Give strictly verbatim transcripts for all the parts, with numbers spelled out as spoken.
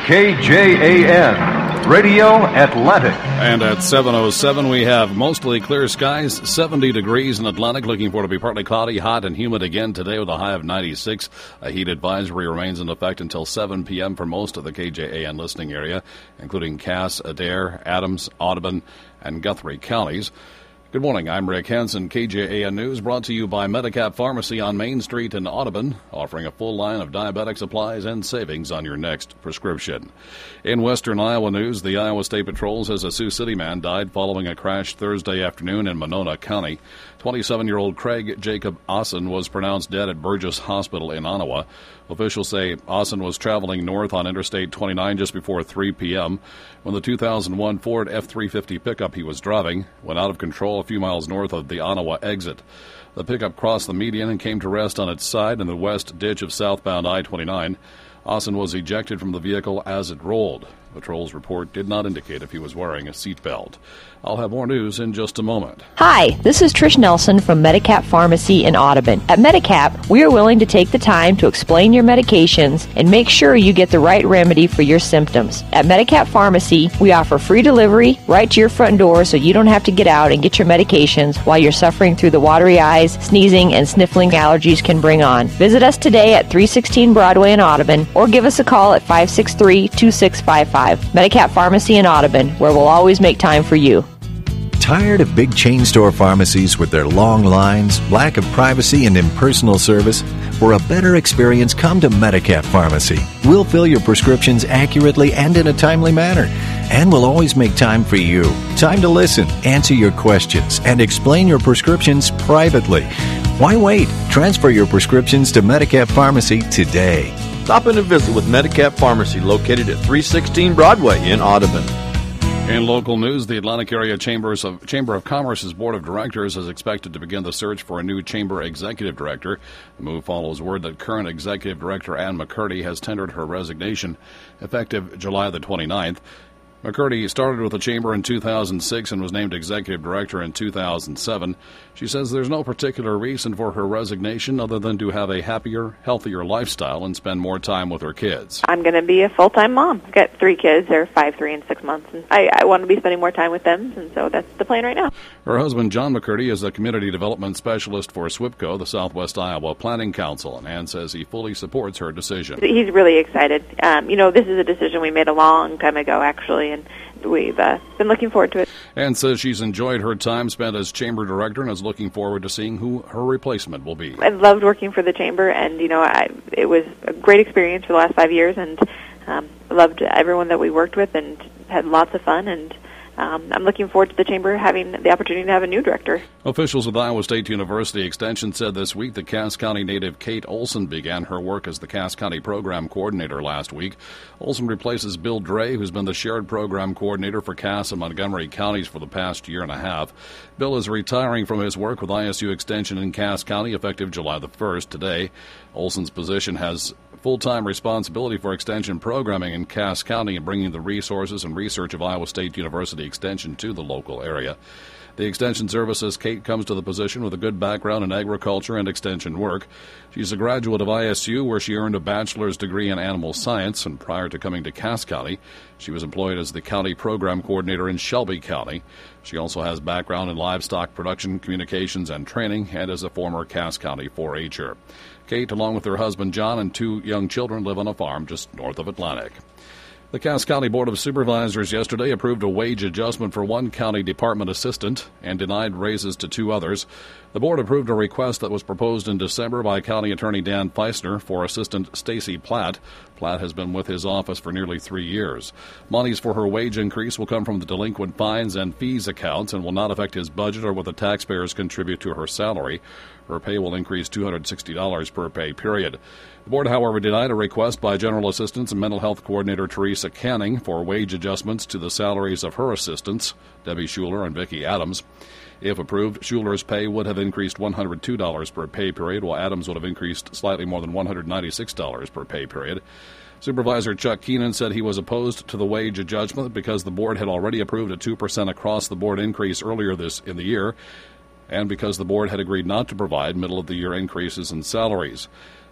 K J A N, Radio Atlantic. And at seven oh seven, we have mostly clear skies, seventy degrees in Atlantic, looking for it to be partly cloudy, hot and humid again today with a high of ninety-six. A heat advisory remains in effect until seven p.m. for most of the K J A N listening area, including Cass, Adair, Adams, Audubon, and Guthrie counties. Good morning, I'm Rick Hansen. K J A N News brought to you by Medicap Pharmacy on Main Street in Audubon, offering a full line of diabetic supplies and savings on your next prescription. In Western Iowa news, the Iowa State Patrol says a Sioux City man died following a crash Thursday afternoon in Monona County. twenty-seven-year-old Craig Jacob Austin was pronounced dead at Burgess Hospital in Ottawa. Officials say Austin was traveling north on Interstate twenty-nine just before three p.m. when the two thousand one Ford F three fifty pickup he was driving went out of control a few miles north of the Ottawa exit. The pickup crossed the median and came to rest on its side in the west ditch of southbound I twenty-nine. Austin was ejected from the vehicle as it rolled. Patrol's report did not indicate if he was wearing a seatbelt. I'll have more news in just a moment. Hi, this is Trish Nelson from Medicap Pharmacy in Audubon. At Medicap, we are willing to take the time to explain your medications and make sure you get the right remedy for your symptoms. At Medicap Pharmacy, we offer free delivery right to your front door so you don't have to get out and get your medications while you're suffering through the watery eyes, sneezing, and sniffling allergies can bring on. Visit us today at three sixteen Broadway in Audubon or give us a call at five six three, two six five five. Medicap Pharmacy in Audubon, where we'll always make time for you. Tired of big chain store pharmacies with their long lines, lack of privacy, and impersonal service? For a better experience, come to Medicap Pharmacy. We'll fill your prescriptions accurately and in a timely manner. And we'll always make time for you. Time to listen, answer your questions, and explain your prescriptions privately. Why wait? Transfer your prescriptions to Medicap Pharmacy today. Stop in and visit with Medicap Pharmacy, located at three sixteen Broadway in Audubon. In local news, the Atlantic Area Chambers of, Chamber of Commerce's Board of Directors is expected to begin the search for a new chamber executive director. The move follows word that current executive director Ann McCurdy has tendered her resignation, effective July the twenty-ninth. McCurdy started with the chamber in two thousand six and was named executive director in two thousand seven. She says there's no particular reason for her resignation other than to have a happier, healthier lifestyle and spend more time with her kids. I'm going to be a full-time mom. I've got three kids. They're five, three, and six months. And I, I want to be spending more time with them, and so that's the plan right now. Her husband, John McCurdy, is the community development specialist for SWPCO, the Southwest Iowa Planning Council, and Ann says he fully supports her decision. He's really excited. Um, you know, this is a decision we made a long time ago, actually, and we've uh, been looking forward to it. Ann says she's enjoyed her time spent as chamber director and is looking forward to seeing who her replacement will be. I loved working for the chamber, and, you know, I, it was a great experience for the last five years, and um, loved everyone that we worked with and had lots of fun, and Um, I'm looking forward to the chamber having the opportunity to have a new director. Officials with Iowa State University Extension said this week that Cass County native Kate Olson began her work as the Cass County Program Coordinator last week. Olson replaces Bill Dre, who's been the shared program coordinator for Cass and Montgomery counties for the past year and a half. Bill is retiring from his work with I S U Extension in Cass County effective July the first. Today, Olson's position has full-time responsibility for extension programming in Cass County and bringing the resources and research of Iowa State University Extension to the local area. The Extension Service says Kate comes to the position with a good background in agriculture and extension work. She's a graduate of I S U, where she earned a bachelor's degree in animal science, and prior to coming to Cass County, she was employed as the county program coordinator in Shelby County. She also has background in livestock production, communications, and training, and is a former Cass County four H-er. Kate, along with her husband John and two young children, live on a farm just north of Atlantic. The Cass County Board of Supervisors yesterday approved a wage adjustment for one county department assistant and denied raises to two others. The board approved a request that was proposed in December by County Attorney Dan Feisner for Assistant Stacy Platt. Platt has been with his office for nearly three years. Monies for her wage increase will come from the delinquent fines and fees accounts and will not affect his budget or what the taxpayers contribute to her salary. Her pay will increase two hundred sixty dollars per pay period. The board, however, denied a request by General Assistance and Mental Health Coordinator Teresa Canning for wage adjustments to the salaries of her assistants, Debbie Schuler and Vicki Adams. If approved, Schuler's pay would have increased one hundred two dollars per pay period, while Adams would have increased slightly more than one hundred ninety-six dollars per pay period. Supervisor Chuck Keenan said he was opposed to the wage adjustment because the board had already approved a two percent across-the-board increase earlier this in the year, and because the board had agreed not to provide middle-of-the-year increases in salaries.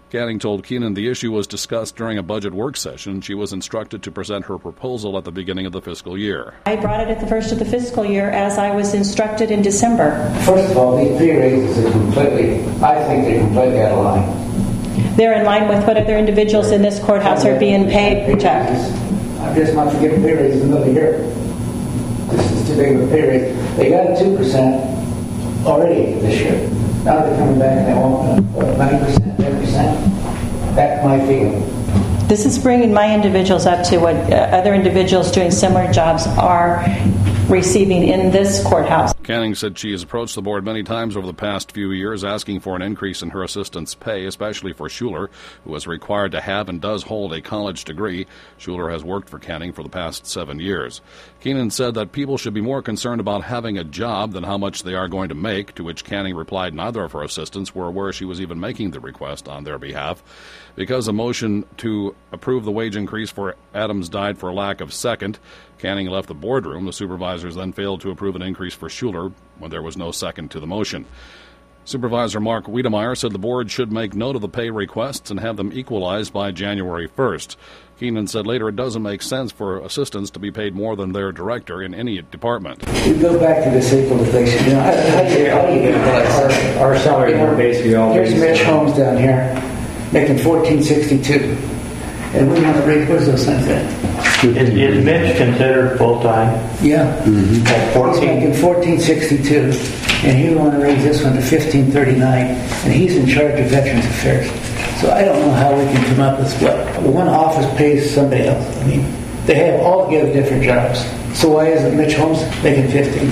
Canning told Keenan the issue was discussed during a budget work session. She was instructed to present her proposal at the beginning of the fiscal year. I brought it at the first of the fiscal year as I was instructed in December. First of all, these pay raises are completely, I think they're completely out of line. They're in line with what other individuals in this courthouse are being paid, Jack. I'm just not to give pay raises another year. This is too big of a pay raise. They got a two percent already this year. Now they're coming back and they want what, nine percent, ten percent. That's my feeling. This is bringing my individuals up to what uh, other individuals doing similar jobs are receiving in this courthouse. Canning said she has approached the board many times over the past few years asking for an increase in her assistant's pay, especially for Schuler, who is required to have and does hold a college degree. Schuler has worked for Canning for the past seven years. Keenan said that people should be more concerned about having a job than how much they are going to make, to which Canning replied neither of her assistants were aware she was even making the request on their behalf. Because a motion to approve the wage increase for Adams died for lack of second, Canning left the boardroom. The supervisors then failed to approve an increase for Schuler when there was no second to the motion. Supervisor Mark Wiedemeyer said the board should make note of the pay requests and have them equalized by January first. Keenan said later it doesn't make sense for assistants to be paid more than their director in any department. We go back to this equalization. You know, how, how do you, how do you get that? Our, our salaries are basically all. Here's Mitch Holmes down here making fourteen sixty-two, and we want to raise, what is those things at? Is, is Mitch considered full time? Yeah. Mm-hmm. At fourteen, he's making fourteen sixty-two, and he want to raise this one to fifteen thirty-nine, and he's in charge of Veterans Affairs. So I don't know how we can come up with what one office pays somebody else. I mean, they have altogether different jobs. So why isn't Mitch Holmes making fifteen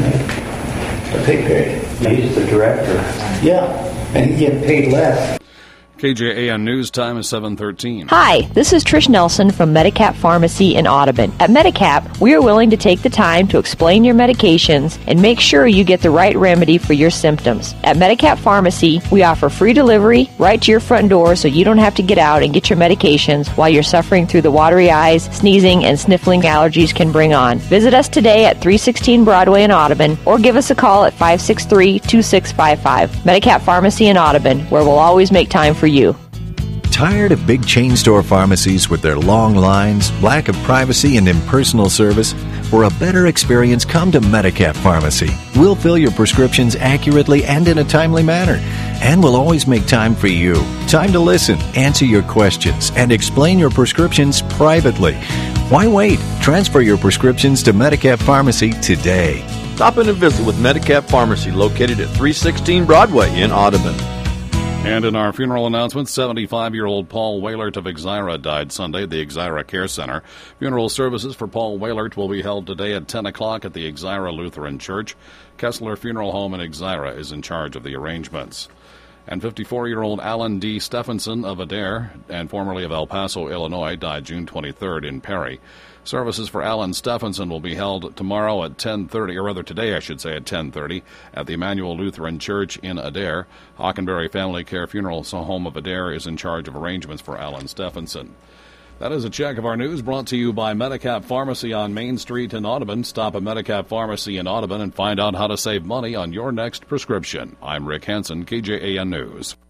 a pay period? He's the director. Yeah, and he getting paid less. K J A N News Time is seven thirteen. Hi, this is Trish Nelson from Medicap Pharmacy in Audubon. At Medicap, we are willing to take the time to explain your medications and make sure you get the right remedy for your symptoms. At Medicap Pharmacy, we offer free delivery right to your front door so you don't have to get out and get your medications while you're suffering through the watery eyes, sneezing, and sniffling allergies can bring on. Visit us today at three sixteen Broadway in Audubon or give us a call at five six three, two six five five. Medicap Pharmacy in Audubon, where we'll always make time for you. Tired of big chain store pharmacies with their long lines, lack of privacy, and impersonal service? For a better experience, come to Medicap Pharmacy. We'll fill your prescriptions accurately and in a timely manner. And we'll always make time for you. Time to listen, answer your questions, and explain your prescriptions privately. Why wait? Transfer your prescriptions to Medicap Pharmacy today. Stop in and visit with Medicap Pharmacy, located at three sixteen Broadway in Audubon. And in our funeral announcement, seventy-five-year-old Paul Wailert of Exira died Sunday at the Exira Care Center. Funeral services for Paul Wailert will be held today at ten o'clock at the Exira Lutheran Church. Kessler Funeral Home in Exira is in charge of the arrangements. And fifty-four-year-old Alan D. Stephenson of Adair and formerly of El Paso, Illinois, died June twenty-third in Perry. Services for Alan Stephenson will be held tomorrow at ten thirty, or rather today, I should say, at ten thirty, at the Emmanuel Lutheran Church in Adair. Hockenberry Family Care Funeral Home of Adair is in charge of arrangements for Alan Stephenson. That is a check of our news brought to you by Medicap Pharmacy on Main Street in Audubon. Stop at Medicap Pharmacy in Audubon and find out how to save money on your next prescription. I'm Rick Hansen, K J A N News.